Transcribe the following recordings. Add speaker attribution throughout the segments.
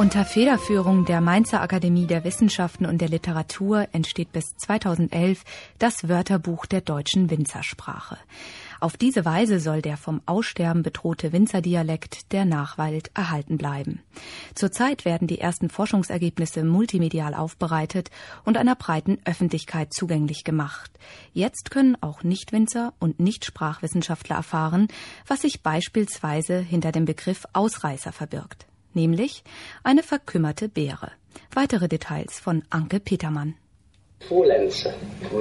Speaker 1: Unter Federführung der Mainzer Akademie der Wissenschaften und der Literatur entsteht bis 2011 das Wörterbuch der deutschen Winzersprache. Auf diese Weise soll der vom Aussterben bedrohte Winzerdialekt der Nachwelt erhalten bleiben. Zurzeit werden die ersten Forschungsergebnisse multimedial aufbereitet und einer breiten Öffentlichkeit zugänglich gemacht. Jetzt können auch Nichtwinzer und Nichtsprachwissenschaftler erfahren, was sich beispielsweise hinter dem Begriff Ausreißer verbirgt. Nämlich eine verkümmerte Beere. Weitere Details von Anke Petermann.
Speaker 2: Faulenzer.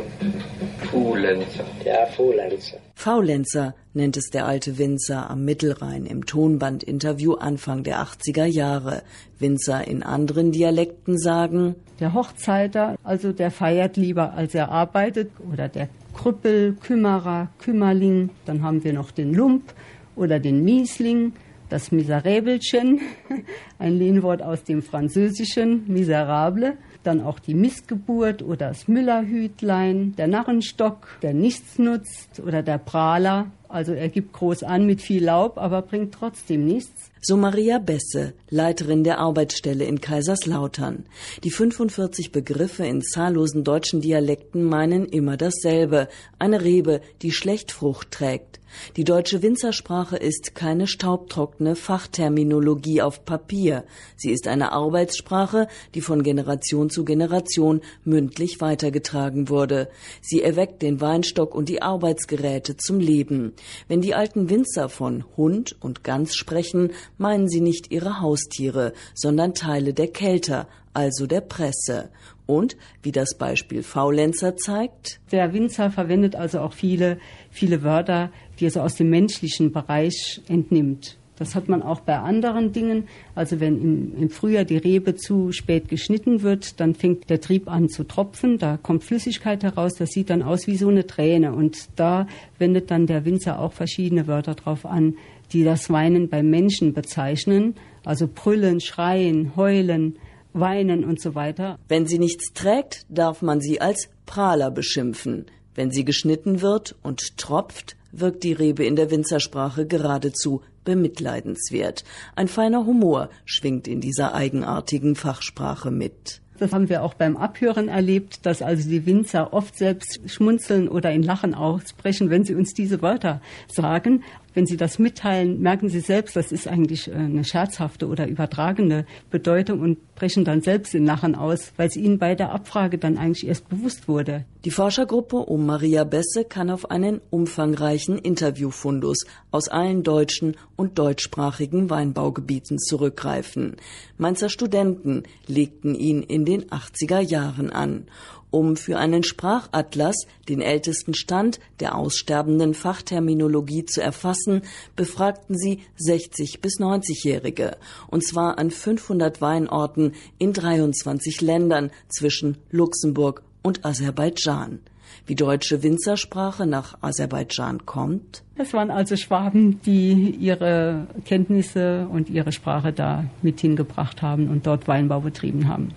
Speaker 2: Ja, Faulenzer.
Speaker 3: Faulenzer nennt es der alte Winzer am Mittelrhein im Tonbandinterview Anfang der 80er Jahre. Winzer in anderen Dialekten sagen:
Speaker 4: Der Hochzeiter, also der feiert lieber, als er arbeitet. Oder der Krüppel, Kümmerer, Kümmerling. Dann haben wir noch den Lump oder den Miesling. Das Miseräbelchen, ein Lehnwort aus dem Französischen, miserable. Dann auch die Missgeburt oder das Müllerhütlein, der Narrenstock, der Nichtsnutzt oder der Prahler. Also er gibt groß an mit viel Laub, aber bringt trotzdem nichts.
Speaker 3: So Maria Besse, Leiterin der Arbeitsstelle in Kaiserslautern. Die 45 Begriffe in zahllosen deutschen Dialekten meinen immer dasselbe: eine Rebe, die schlecht Frucht trägt. Die deutsche Winzersprache ist keine staubtrockene Fachterminologie auf Papier. Sie ist eine Arbeitssprache, die von Generation zu Generation mündlich weitergetragen wurde. Sie erweckt den Weinstock und die Arbeitsgeräte zum Leben. Wenn die alten Winzer von Hund und Gans sprechen, meinen sie nicht ihre Haustiere, sondern Teile der Kelter, also der Presse. Und, wie das Beispiel Faulenzer zeigt:
Speaker 4: Der Winzer verwendet also auch viele Wörter, die er so aus dem menschlichen Bereich entnimmt. Das hat man auch bei anderen Dingen. Also wenn im Frühjahr die Rebe zu spät geschnitten wird, dann fängt der Trieb an zu tropfen, da kommt Flüssigkeit heraus, das sieht dann aus wie so eine Träne. Und da wendet dann der Winzer auch verschiedene Wörter drauf an, die das Weinen beim Menschen bezeichnen. Also brüllen, schreien, heulen, weinen und so weiter.
Speaker 3: Wenn sie nichts trägt, darf man sie als Prahler beschimpfen. Wenn sie geschnitten wird und tropft, wirkt die Rebe in der Winzersprache geradezu bemitleidenswert. Ein feiner Humor schwingt in dieser eigenartigen Fachsprache mit.
Speaker 4: Das haben wir auch beim Abhören erlebt, dass also die Winzer oft selbst schmunzeln oder in Lachen ausbrechen, wenn sie uns diese Wörter sagen. Wenn sie das mitteilen, merken sie selbst, das ist eigentlich eine scherzhafte oder übertragene Bedeutung und brechen dann selbst in Lachen aus, weil es ihnen bei der Abfrage dann eigentlich erst bewusst wurde.
Speaker 3: Die Forschergruppe um Maria Besse kann auf einen umfangreichen Interviewfundus aus allen deutschen und deutschsprachigen Weinbaugebieten zurückgreifen. Mainzer Studenten legten ihn in den 80er Jahren an. Um für einen Sprachatlas den ältesten Stand der aussterbenden Fachterminologie zu erfassen, befragten sie 60- bis 90-Jährige, und zwar an 500 Weinorten in 23 Ländern zwischen Luxemburg und Aserbaidschan. Wie deutsche Winzersprache nach Aserbaidschan kommt?
Speaker 4: Das waren also Schwaben, die ihre Kenntnisse und ihre Sprache da mit hingebracht haben und dort Weinbau betrieben haben.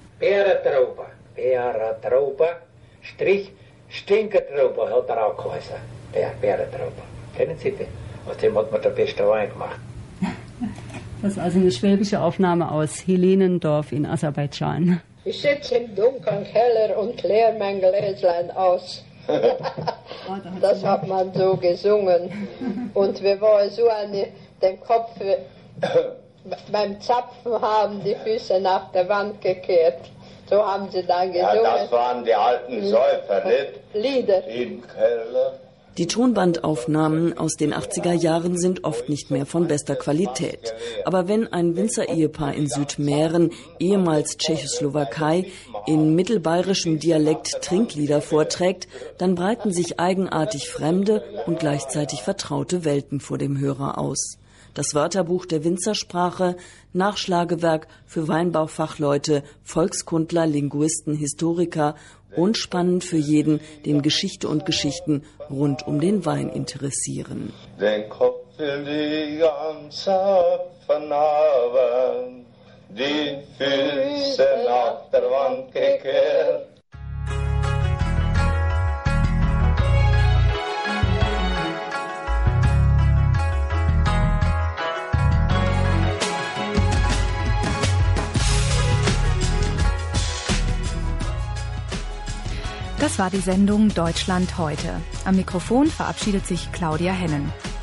Speaker 2: Beerentraube, Strich, Stinkertraube hat auch geheißen. Beerentraube. Kennen Sie den? Aus dem hat man der beste Wein gemacht.
Speaker 4: Das ist also eine schwäbische Aufnahme aus Helenendorf in Aserbaidschan.
Speaker 5: Ich sitze im dunklen Keller und leere mein Gläslein aus. Das hat man so gesungen. Und wir waren so den Kopf beim Zapfen haben die Füße nach der Wand gekehrt. So haben sie dann gesungen.
Speaker 6: Ja, das waren die alten Säufer, nicht?
Speaker 5: Lieder.
Speaker 6: Im Keller.
Speaker 3: Die Tonbandaufnahmen aus den 80er Jahren sind oft nicht mehr von bester Qualität. Aber wenn ein Winzer-Ehepaar in Südmähren, ehemals Tschechoslowakei, in mittelbayerischem Dialekt Trinklieder vorträgt, dann breiten sich eigenartig fremde und gleichzeitig vertraute Welten vor dem Hörer aus. Das Wörterbuch der Winzersprache, Nachschlagewerk für Weinbaufachleute, Volkskundler, Linguisten, Historiker und spannend für jeden, den Geschichte und Geschichten rund um den Wein interessieren.
Speaker 6: Den Kopf will die ganze haben, die Füße nach der Wand gekehrt.
Speaker 1: Das war die Sendung Deutschland heute. Am Mikrofon verabschiedet sich Claudia Hennen.